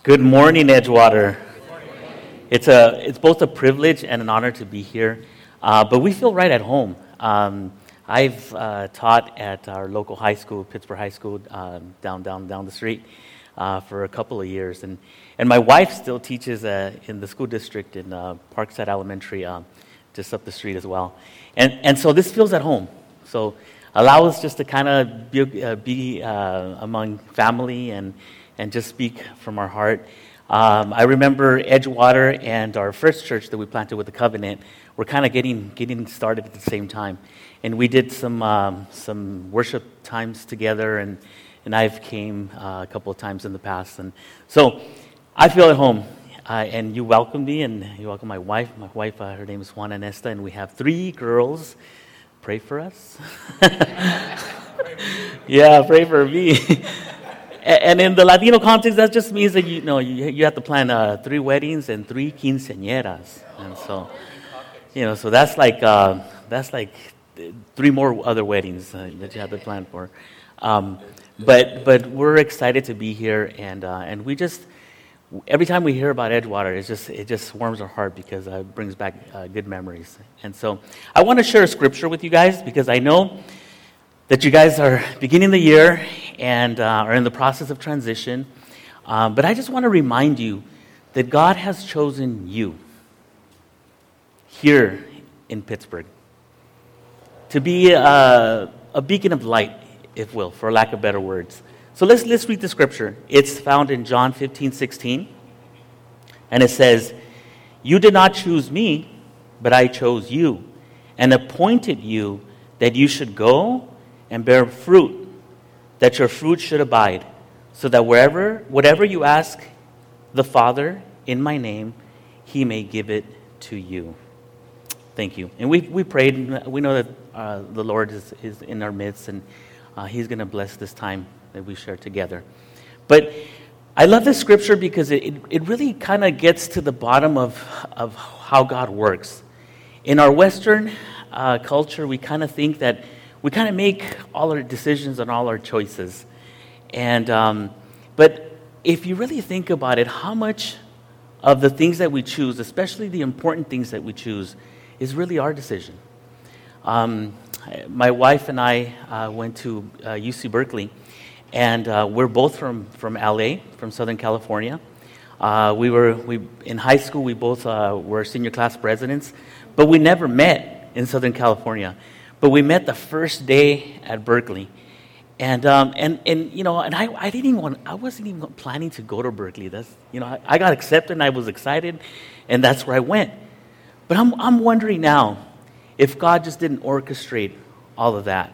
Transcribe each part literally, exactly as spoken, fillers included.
Good morning, Edgewater. It's a it's both a privilege and an honor to be here, uh, but we feel right at home. Um, I've uh, taught at our local high school, Pittsburgh High School, uh, down down down the street, uh, for a couple of years, and and my wife still teaches uh, in the school district in uh, Parkside Elementary, uh, just up the street as well, and and so this feels at home. So allow us just to kind of be, uh, be uh, among family and. and just speak from our heart. Um, I remember Edgewater and our first church that we planted with the Covenant were kind of getting getting started at the same time, and we did some um, some worship times together, and and I've came uh, a couple of times in the past, and so I feel at home. Uh, and you welcome me, and you welcome my wife. My wife, uh, her name is Juana Nesta, and we have three girls. Pray for us. Yeah, pray for me. And in the Latino context, that just means that you know you, you have to plan uh, three weddings and three quinceañeras, and so you know so that's like uh, that's like three more other weddings uh, that you have to plan for. Um, but but we're excited to be here, and uh, and we just every time we hear about Edgewater, it just it just warms our heart because uh, it brings back uh, good memories. And so I want to share a scripture with you guys because I know that you guys are beginning the year and uh, are in the process of transition. Um, but I just want to remind you that God has chosen you here in Pittsburgh to be a, a beacon of light, if will, for lack of better words. So let's let's read the scripture. It's found in John fifteen sixteen. And it says, "You did not choose me, but I chose you and appointed you that you should go and bear fruit, that your fruit should abide, so that wherever, whatever you ask the Father in my name, he may give it to you." Thank you. And we we prayed. We know that uh, the Lord is, is in our midst, and uh, he's going to bless this time that we share together. But I love this scripture because it, it really kind of gets to the bottom of, of how God works. In our Western uh, culture, we kind of think that we kind of make all our decisions and all our choices. And um, but if you really think about it, how much of the things that we choose, especially the important things that we choose, is really our decision. Um, my wife and I uh, went to uh, U C Berkeley, and uh, we're both from, from L A, from Southern California. Uh, we were we in high school. We both uh, were senior class presidents, but we never met in Southern California. But we met the first day at Berkeley, and um, and and you know, and I, I didn't even want, I wasn't even planning to go to Berkeley. That's you know, I, I got accepted and I was excited, and that's where I went. But I'm I'm wondering now if God just didn't orchestrate all of that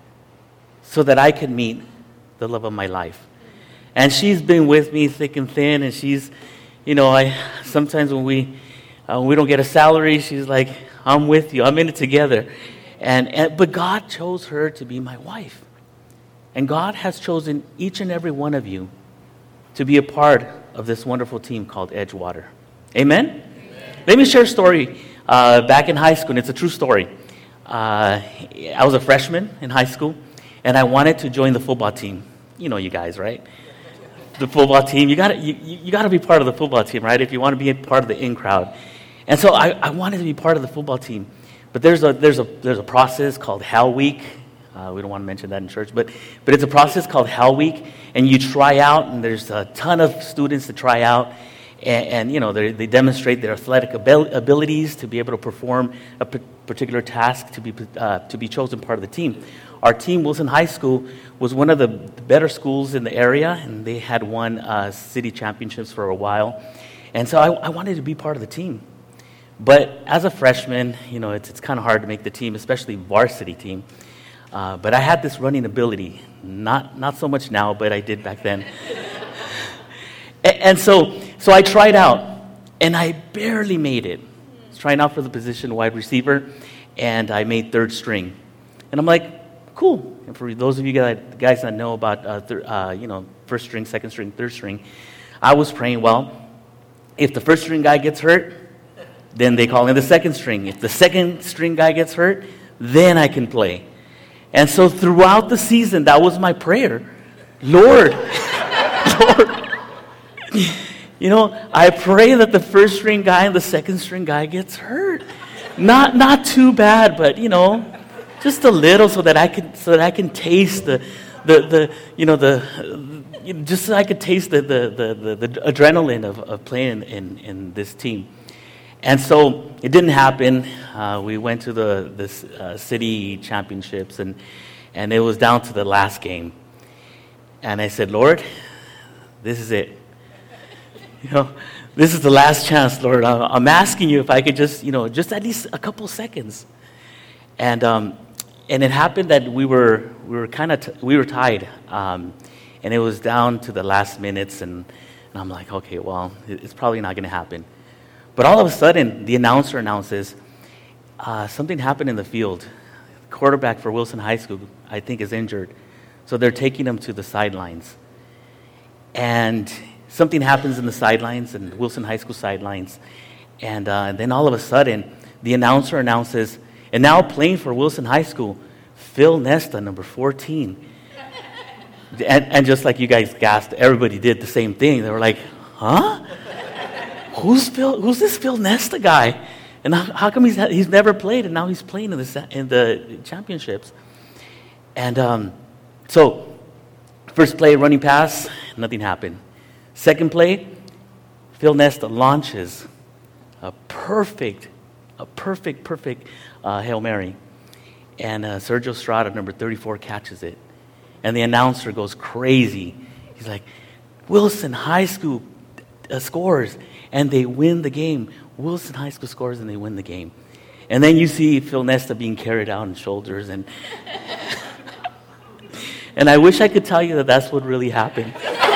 so that I could meet the love of my life. And she's been with me thick and thin, and she's, you know, I sometimes when we uh, when we don't get a salary, she's like, "I'm with you. I'm in it together." And, and but God chose her to be my wife. And God has chosen each and every one of you to be a part of this wonderful team called Edgewater. Amen? Amen. Let me share a story uh, back in high school, and it's a true story. Uh, I was a freshman in high school, and I wanted to join the football team. You know you guys, right? The football team. You got you, you got to be part of the football team, right? If you want to be a part of the in crowd. And so I, I wanted to be part of the football team. But there's a there's a there's a process called Hell Week. Uh, we don't want to mention that in church, but but it's a process called Hell Week, and you try out, and there's a ton of students to try out, and, and you know they they demonstrate their athletic abil- abilities to be able to perform a p- particular task to be uh, to be chosen part of the team. Our team, Wilson High School, was one of the better schools in the area, and they had won uh, city championships for a while, and so I, I wanted to be part of the team. But as a freshman, you know, it's it's kind of hard to make the team, especially varsity team. Uh, but I had this running ability, not not so much now, but I did back then. and, and so so I tried out, and I barely made it. I was trying out for the position wide receiver, and I made third string. And I'm like, cool. And for those of you guys, guys that know about uh, thir- uh, you know first string, second string, third string, I was praying, well, if the first string guy gets hurt, then they call in the second string. If the second string guy gets hurt, then I can play. And so throughout the season, that was my prayer. Lord, Lord, You know, I pray that the first string guy and the second string guy gets hurt. Not not too bad, but you know, just a little, so that I can so that I can taste the the, the you know the you know, just so I could taste the the the, the, the adrenaline of, of playing in, in this team. And so it didn't happen. Uh, we went to the the uh, city championships, and and it was down to the last game. And I said, Lord, this is it. You know, this is the last chance, Lord. I'm asking you if I could just, you know, just at least a couple seconds. And um, and it happened that we were we were kind of t- we were tied, um, and it was down to the last minutes, and, and I'm like, okay, well, it's probably not going to happen. But all of a sudden, the announcer announces uh, something happened in the field. The quarterback for Wilson High School, I think, is injured, so they're taking him to the sidelines. And something happens in the sidelines, in Wilson High School sidelines, and uh, then all of a sudden, the announcer announces, and now playing for Wilson High School, Phil Nesta, number fourteen. and, and just like you guys gasped, everybody did the same thing. They were like, huh? Who's Phil? Who's this Phil Nesta guy? And how, how come he's he's never played, and now he's playing in the in the championships? And um, so, first play, running pass, nothing happened. Second play, Phil Nesta launches a perfect, a perfect, perfect uh, Hail Mary, and uh, Sergio Strada, number thirty-four, catches it, and the announcer goes crazy. He's like, Wilson High School uh, scores. And they win the game. Wilson High School scores and they win the game. And then you see Phil Nesta being carried out on shoulders. And and I wish I could tell you that that's what really happened.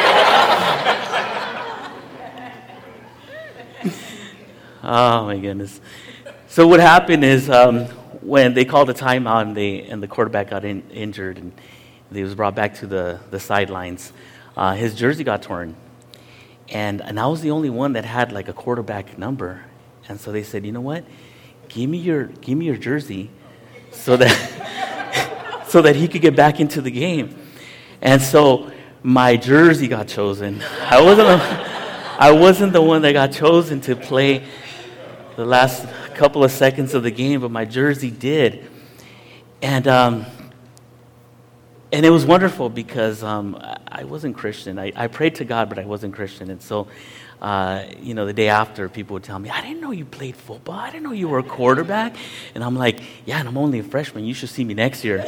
Oh, my goodness. So what happened is um, when they called a timeout and, they, and the quarterback got in, injured and he was brought back to the, the sidelines, uh, his jersey got torn. And and I was the only one that had like a quarterback number, and so they said, you know what, give me your give me your jersey, so that so that he could get back into the game. And so my jersey got chosen. I wasn't a, I wasn't the one that got chosen to play the last couple of seconds of the game, but my jersey did. And um, And it was wonderful because um, I wasn't Christian. I, I prayed to God, but I wasn't Christian. And so, uh, you know, the day after, people would tell me, I didn't know you played football. I didn't know you were a quarterback. And I'm like, yeah, and I'm only a freshman. You should see me next year.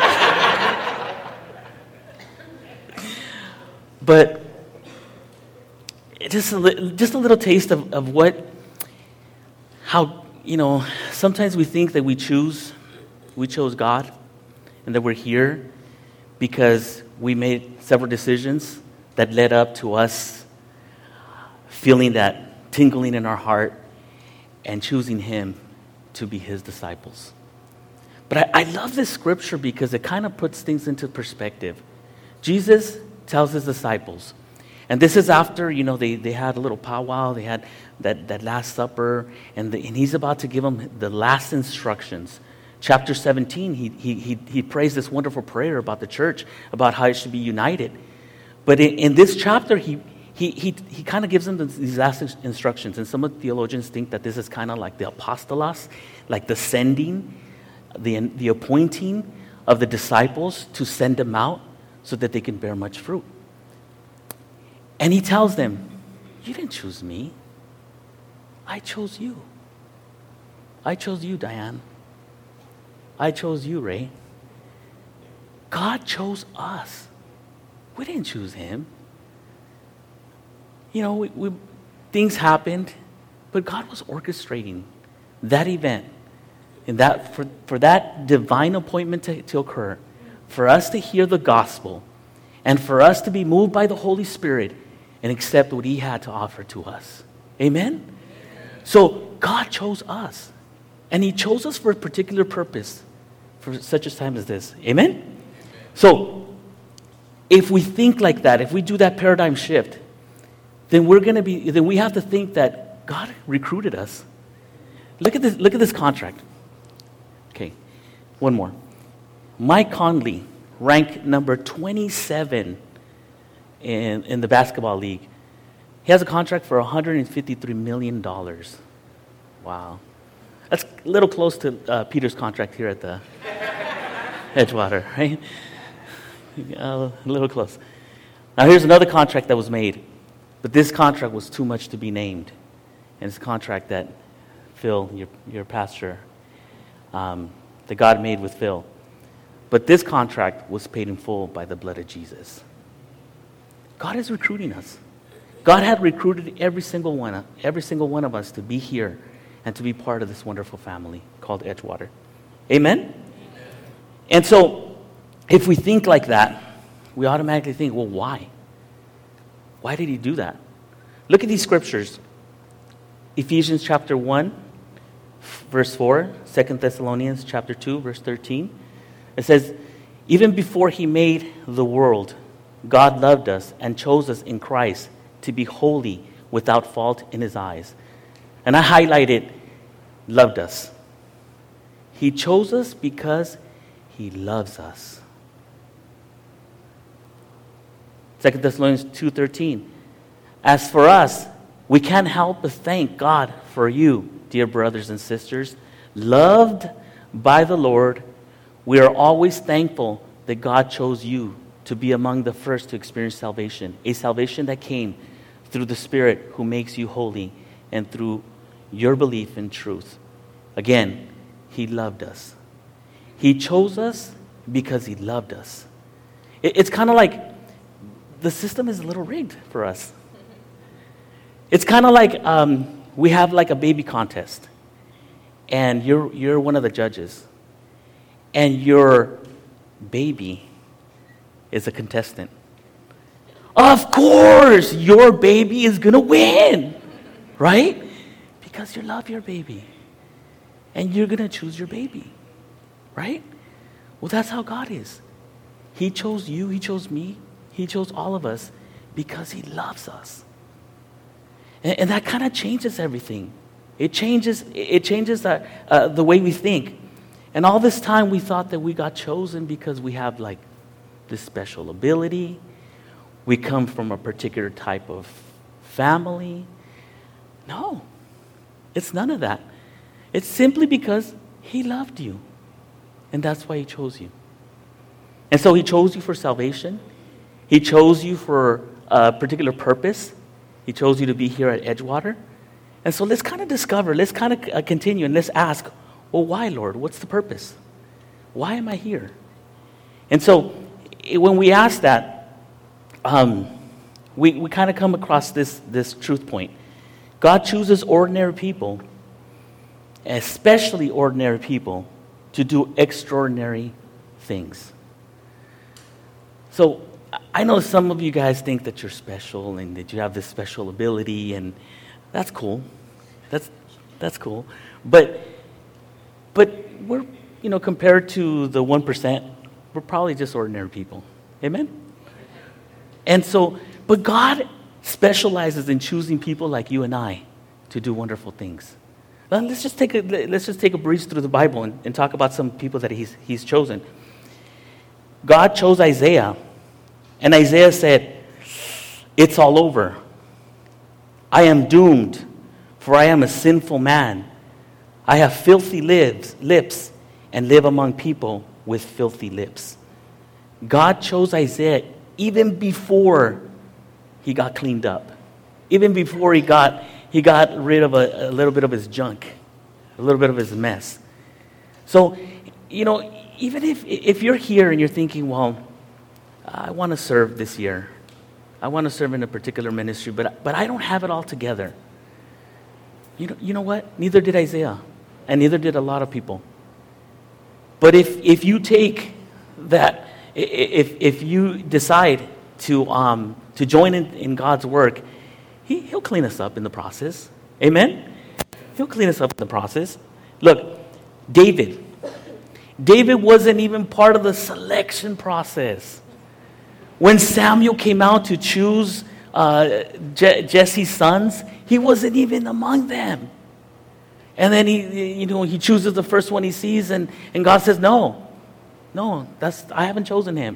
But just a, li- just a little taste of, of what, how, you know, sometimes we think that we choose, we chose God, and that we're here because we made several decisions that led up to us feeling that tingling in our heart and choosing Him to be His disciples. But I, I love this scripture because it kind of puts things into perspective. Jesus tells His disciples, and this is after, you know, they, they had a little powwow, they had that, that Last Supper, and, the, and He's about to give them the last instructions. Chapter seventeen, he, he, he, he prays this wonderful prayer about the church, about how it should be united. But in, in this chapter, he he he, he kind of gives them these last instructions. And some of the theologians think that this is kind of like the apostolos, like the sending, the, the appointing of the disciples to send them out so that they can bear much fruit. And he tells them, you didn't choose me. I chose you. I chose you, Diane. I chose you, Ray. God chose us. We didn't choose Him. You know, we, we, things happened, but God was orchestrating that event and that for, for that divine appointment to, to occur, for us to hear the gospel, and for us to be moved by the Holy Spirit and accept what He had to offer to us. Amen? Amen. So God chose us. And He chose us for a particular purpose, for such a time as this. Amen? Amen? So, if we think like that, if we do that paradigm shift, then we're going to be, then we have to think that God recruited us. Look at this, look at this contract. Okay, one more. Mike Conley, ranked number twenty-seven in, in the basketball league. He has a contract for one hundred fifty-three million dollars. Wow. That's a little close to uh, Peter's contract here at the Edgewater, right? Uh, a little close. Now here's another contract that was made. But this contract was too much to be named. And it's a contract that Phil, your, your pastor, um, that God made with Phil. But this contract was paid in full by the blood of Jesus. God is recruiting us. God had recruited every single one, every single one of us to be here and to be part of this wonderful family called Edgewater. Amen? Amen? And so, if we think like that, we automatically think, well, why? Why did he do that? Look at these scriptures. Ephesians chapter one, verse four, Second Thessalonians chapter two, verse thirteen. It says, even before he made the world, God loved us and chose us in Christ to be holy, without fault in his eyes. And I highlighted, loved us. He chose us because he loves us. Second Thessalonians two thirteen. As for us, we can't help but thank God for you, dear brothers and sisters. Loved by the Lord, we are always thankful that God chose you to be among the first to experience salvation. A salvation that came through the Spirit who makes you holy and through your belief in truth. Again, he loved us. He chose us because he loved us. It's kind of like the system is a little rigged for us. It's kind of like um, we have like a baby contest, and you're you're one of the judges, and your baby is a contestant. Of course, your baby is gonna win, right? Because you love your baby, and you're gonna choose your baby, right? Well, that's how God is. He chose you. He chose me. He chose all of us because he loves us. And, and that kind of changes everything. It changes it changes the, uh, the way we think. And all this time we thought that we got chosen because we have like this special ability. We come from a particular type of family. No, it's none of that. It's simply because he loved you. And that's why he chose you. And so he chose you for salvation. He chose you for a particular purpose. He chose you to be here at Edgewater. And so let's kind of discover, let's kind of uh, continue, and let's ask, well, why, Lord? What's the purpose? Why am I here? And so it, when we ask that, um, we, we kind of come across this, this truth point. God chooses ordinary people, especially ordinary people, to do extraordinary things. So I know some of you guys think that you're special and that you have this special ability, and that's cool. That's that's cool. But but we're, you know, compared to the one percent, we're probably just ordinary people. Amen? And so, but God specializes in choosing people like you and I to do wonderful things. Well, let's just take a let's just take a breeze through the Bible and, and talk about some people that he's he's chosen. God chose Isaiah. And Isaiah said, it's all over. I am doomed, for I am a sinful man. I have filthy lips, lips and live among people with filthy lips. God chose Isaiah even before he got cleaned up. Even before he got he got rid of a, a little bit of his junk, a little bit of his mess. So, you know, even if if you're here and you're thinking, well, I want to serve this year. I want to serve in a particular ministry, but but I don't have it all together. You know, you know what? Neither did Isaiah, and neither did a lot of people. But if if you take that, if if you decide to um to join in, in God's work, he he'll clean us up in the process. Amen. He'll clean us up in the process. Look, David. David wasn't even part of the selection process. When Samuel came out to choose uh, Je- Jesse's sons, he wasn't even among them. And then he, you know, he chooses the first one he sees, and, and God says, "No, no, that's I haven't chosen him."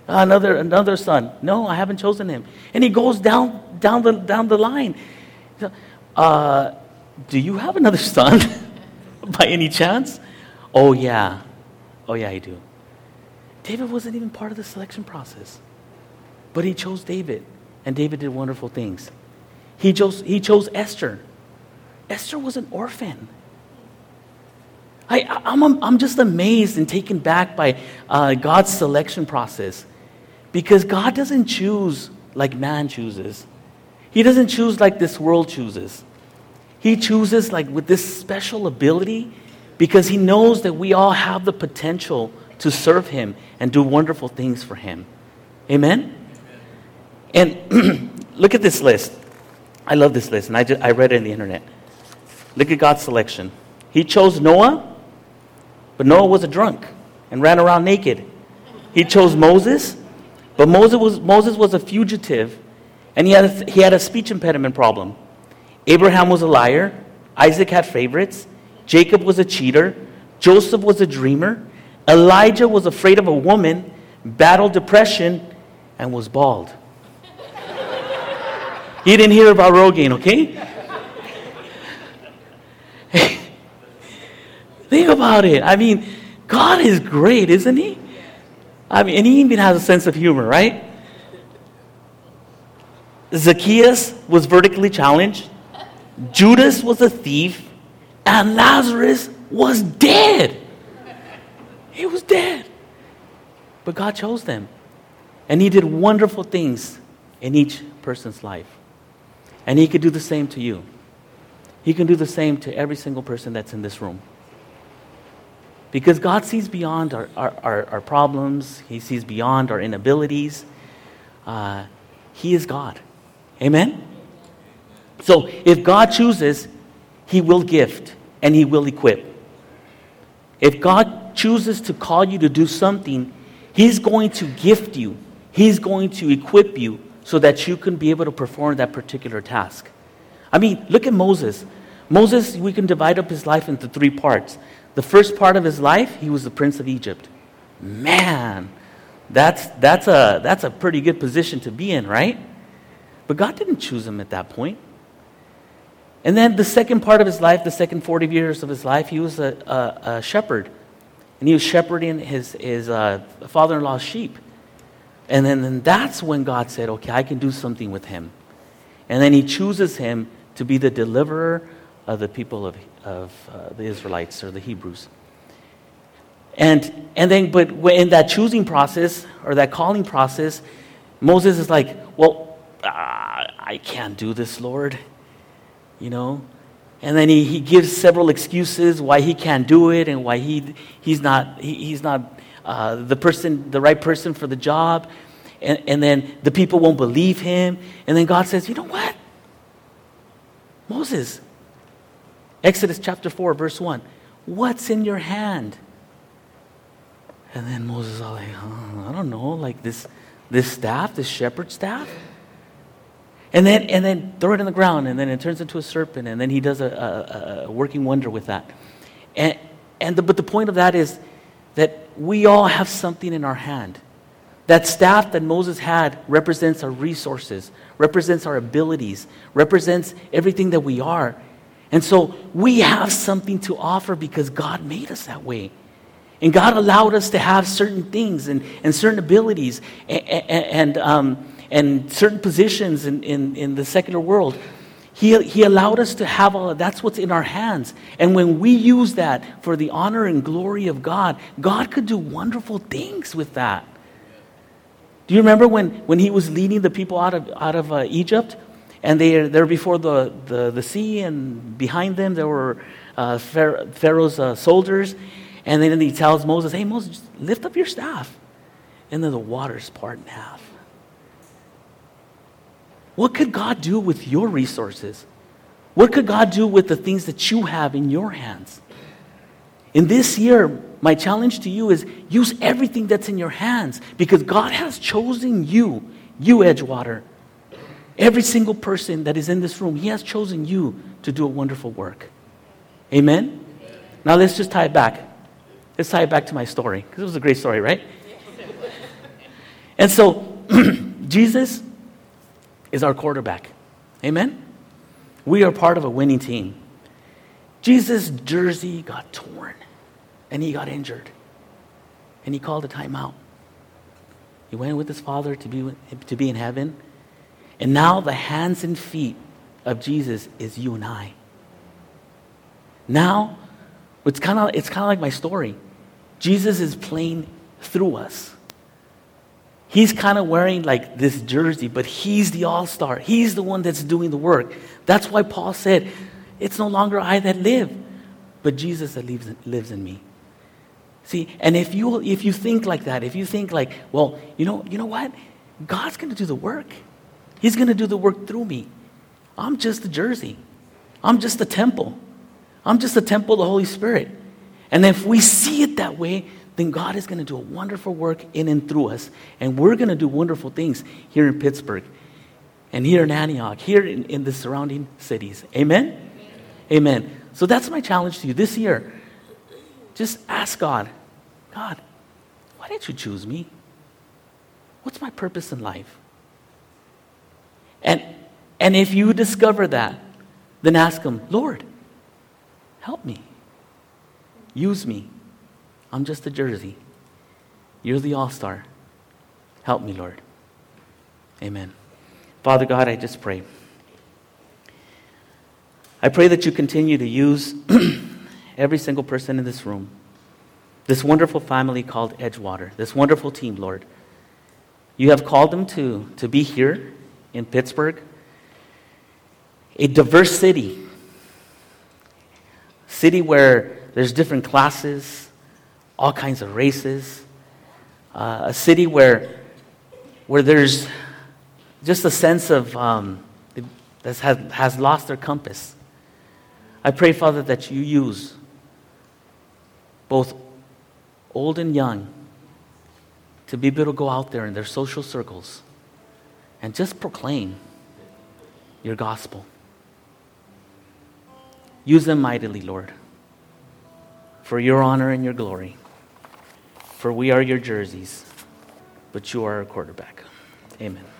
Another another son. No, I haven't chosen him. And he goes down down the down the line. Uh, do you have another son by any chance? Oh yeah. Oh yeah, I do. David wasn't even part of the selection process. But he chose David. And David did wonderful things. He chose he chose Esther. Esther was an orphan. I, I'm, I'm just amazed and taken back by uh, God's selection process. Because God doesn't choose like man chooses. He doesn't choose like this world chooses. He chooses like with this special ability because he knows that we all have the potential to serve him and do wonderful things for him. Amen? And look at this list. I love this list, and I, just, I read it on the internet. Look at God's selection. He chose Noah, but Noah was a drunk and ran around naked. He chose Moses, but Moses was, Moses was a fugitive, and he had a, he had a speech impediment problem. Abraham was a liar. Isaac had favorites. Jacob was a cheater. Joseph was a dreamer. Elijah was afraid of a woman, battled depression, and was bald. He didn't hear about Rogaine, okay? Think about it. I mean, God is great, isn't he? I mean, and he even has a sense of humor, right? Zacchaeus was vertically challenged. Judas was a thief. And Lazarus was dead. He was dead. But God chose them. And he did wonderful things in each person's life. And he could do the same to you. He can do the same to every single person that's in this room. Because God sees beyond our, our, our, our problems. He sees beyond our inabilities. Uh, he is God. Amen? So if God chooses, he will gift and he will equip. If God chooses to call you to do something, he's going to gift you. He's going to equip you so that you can be able to perform that particular task. I mean, look at Moses. Moses, we can divide up his life into three parts. The first part of his life, he was the prince of Egypt. Man, that's that's a that's a pretty good position to be in, right? But God didn't choose him at that point. And then the second part of his life, the second forty years of his life, he was a, a, a shepherd. And he was shepherding his, his uh, father-in-law's sheep. And then, then that's when God said, okay, I can do something with him. And then he chooses him to be the deliverer of the people of, of uh, the Israelites or the Hebrews. And and then, but in that choosing process or that calling process, Moses is like, well, uh, I can't do this, Lord. You know? And then he, he gives several excuses why he can't do it and why he he's not he, he's not uh, the person the right person for the job. And, and then the people won't believe him. And then God says, you know what? Moses, Exodus chapter four, verse one, what's in your hand? And then Moses is all like, oh, I don't know, like this this staff, this shepherd staff. And then and then throw it in the ground, and then it turns into a serpent, and then he does a, a, a working wonder with that. And and the, but the point of that is that we all have something in our hand. That staff that Moses had represents our resources, represents our abilities, represents everything that we are. And so we have something to offer because God made us that way. And God allowed us to have certain things and, and certain abilities and, and, and um and certain positions in, in, in the secular world. He, he allowed us to have all of that's what's in our hands. And when we use that for the honor and glory of God, God could do wonderful things with that. Do you remember when, when he was leading the people out of out of uh, Egypt? And they, they're before the, the, the sea, and behind them there were uh, Pharaoh's uh, soldiers. And then he tells Moses, hey, Moses, just lift up your staff. And then the waters part in half. What could God do with your resources? What could God do with the things that you have in your hands? In this year, my challenge to you is use everything that's in your hands because God has chosen you, you Edgewater. Every single person that is in this room, he has chosen you to do a wonderful work. Amen? Now let's just tie it back. Let's tie it back to my story because it was a great story, right? And so, Jesus is our quarterback. Amen? We are part of a winning team. Jesus' jersey got torn, and he got injured. And he called a timeout. He went with his Father to be, to be in heaven. And now the hands and feet of Jesus is you and I. Now, it's kind of it's kind of like my story. Jesus is playing through us. He's kind of wearing like this jersey, but he's the all-star. He's the one that's doing the work. That's why Paul said, it's no longer I that live, but Jesus that lives, lives in me. See, and if you if you think like that, if you think like, well, you know, you know what? God's going to do the work. He's going to do the work through me. I'm just the jersey. I'm just the temple. I'm just the temple of the Holy Spirit. And if we see it that way, then God is going to do a wonderful work in and through us. And we're going to do wonderful things here in Pittsburgh and here in Antioch, here in, in the surrounding cities. Amen? Amen? Amen. So that's my challenge to you this year. Just ask God, God, why didn't you choose me? What's my purpose in life? And, and if you discover that, then ask him, Lord, help me. Use me. I'm just a jersey. You're the all-star. Help me, Lord. Amen. Father God, I just pray. I pray that you continue to use every single person in this room, this wonderful family called Edgewater, this wonderful team, Lord. You have called them to, to be here in Pittsburgh, a diverse city, city where there's different classes, all kinds of races, uh, a city where where there's just a sense of um, that has, has lost their compass. I pray, Father, that you use both old and young to be able to go out there in their social circles and just proclaim your gospel. Use them mightily, Lord, for your honor and your glory. For we are your jerseys, but you are our quarterback. Amen.